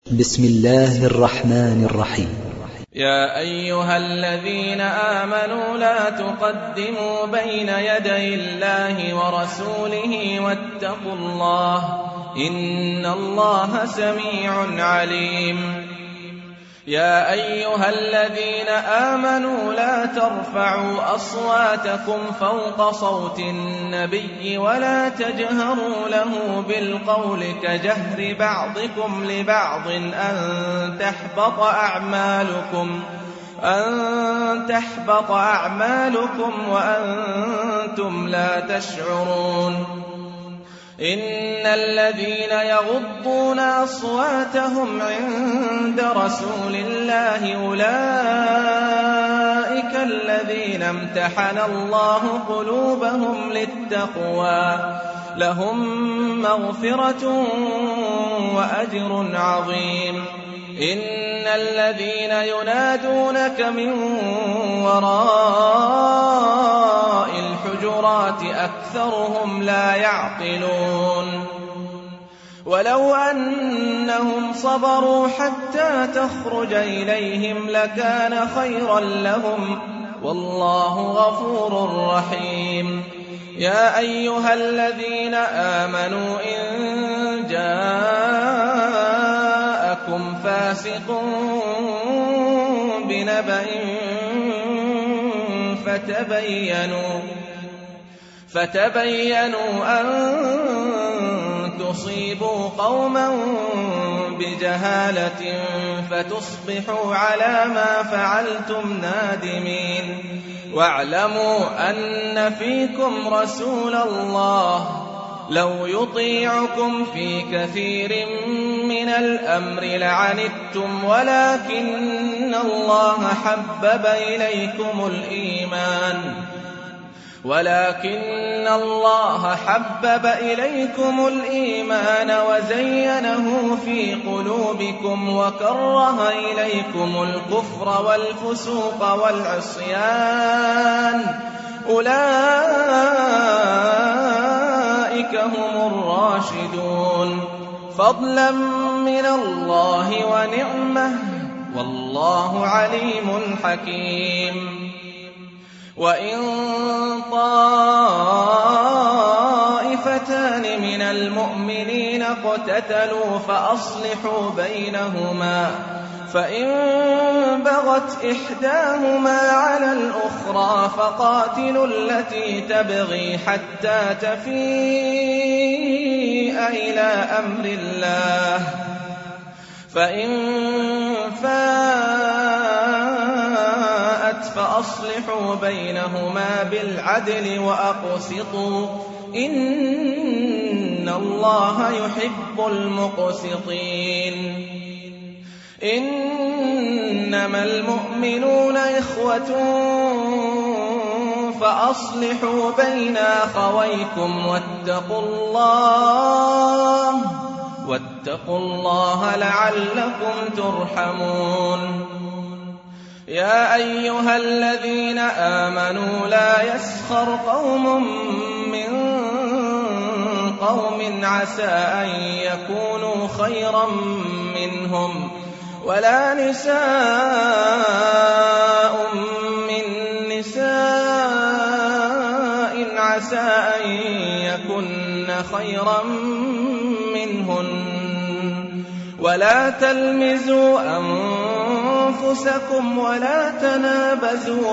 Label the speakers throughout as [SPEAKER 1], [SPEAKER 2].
[SPEAKER 1] بسم الله الرحمن الرحيم.
[SPEAKER 2] يا أيها الذين آمنوا لا تقدموا بين يدي الله ورسوله واتقوا الله إن الله سميع عليم. يا أيها الذين آمنوا لا ترفعوا أصواتكم فوق صوت النبي ولا تجهروا له بالقول كجهر بعضكم لبعض أن تحبط أعمالكم وأنتم لا تشعرون. إن الذين يغضون أصواتهم عند رسول الله أولئك الذين امتحن الله قلوبهم للتقوى لهم مغفرة وأجر عظيم. إن الذين ينادونك من وراء الحجرات أكثرهم لا يعقلون. ولو أنهم صبروا حتى تخرج إليهم لكان خيرا لهم والله غفور رحيم. يا أيها الذين آمنوا إن جاءكم فاسق بنبأ فتبينوا أن تصيبوا قوما بجهالة فتصبحوا على ما فعلتم نادمين. واعلموا أن فيكم رسول الله لو يطيعكم في كثير من الأمر لعنتم ولكن الله حبب إليكم الإيمان وزينه في قلوبكم وكره إليكم الكفر والفسوق والعصيان أولئك هم الراشدون فضلا من الله ونعمة والله عليم حكيم. وإن طائفتان من المؤمنين اقتتلوا فأصلحوا بينهما فإن بغت إحداهما على الأخرى فقاتلوا التي تبغي حتى تفيء إلى أمر الله فإن فاءت فأصلحوا بينهما بالعدل وأقسطوا إن الله يحب المقسطين. إنما المؤمنون إخوة فأصلحوا بين أخويكم واتقوا الله لعلكم ترحمون. يا أيها الذين آمنوا لا يسخر قوم من قوم عسى أن يكونوا خيرا منهم ولا نساء من نساء عسى أن يكن خيرا منهن ولا تلمزوا أنفسكم ولا تنابزوا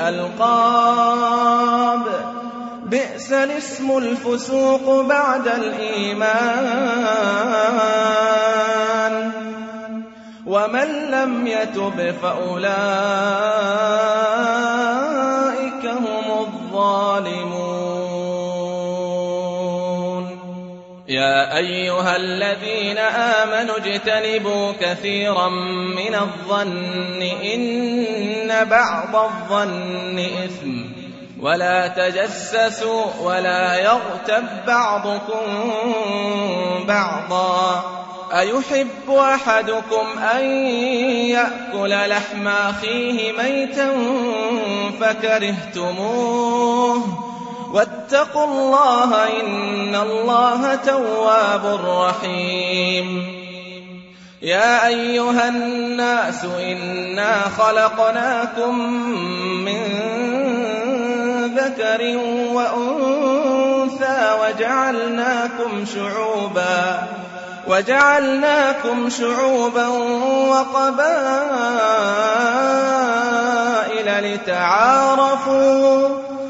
[SPEAKER 2] بالألقاب بئس الاسم الفسوق بعد الإيمان ومن لم يتب فأولئك هم الظالمون. يا أيها الذين آمنوا اجتنبوا كثيرا من الظن إن بعض الظن إثم ولا تجسسوا ولا يغتب بعضكم بعضا أيحب أحدكم أن يأكل لحم أخيه ميتا فكرهتموه واتقوا الله إن الله تواب رحيم. يا أيها الناس إنا خلقناكم من ذكر وأنثى وجعلناكم شعوبا وقبائل لتعارفوا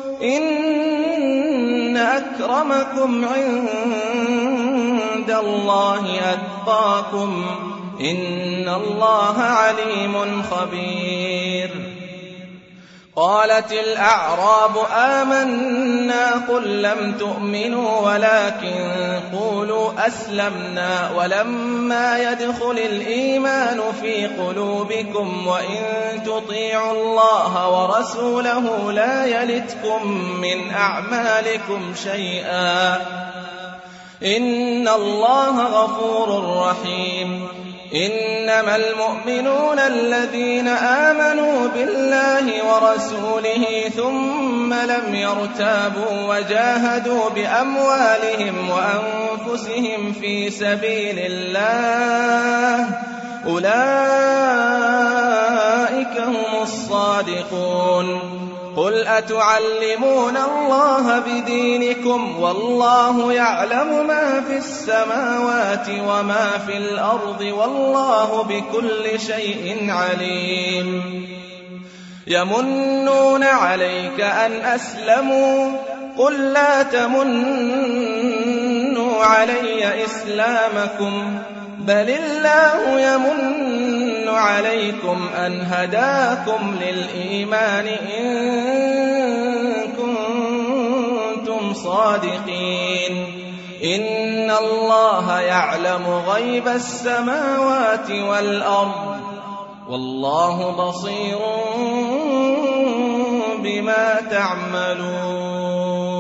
[SPEAKER 2] إن أكرمكم عند الله أتقاكم إن الله عليم خبير. قالت الأعراب آمنا قل لم تؤمنوا ولكن قولوا أسلمنا ولما يدخل الإيمان في قلوبكم وإن تطيعوا الله ورسوله لا يلتكم من أعمالكم شيئا إن الله غفور رحيم. إنما المؤمنون الذين آمنوا بالله ورسوله ثم لم يرتابوا وجاهدوا بأموالهم وأنفسهم في سبيل الله أولئك هم الصادقون. قل أتعلمون الله بدينكم والله يعلم ما في السماوات وما في الأرض والله بكل شيء عليم. يمنون عليك أن أسلموا قل لا تمنوا علي إسلامكم بل الله يمن عليكم أن هداكم للإيمان إن كنتم صادقين. إن الله يعلم غيب السماوات والأرض والله بصير بما تعملون.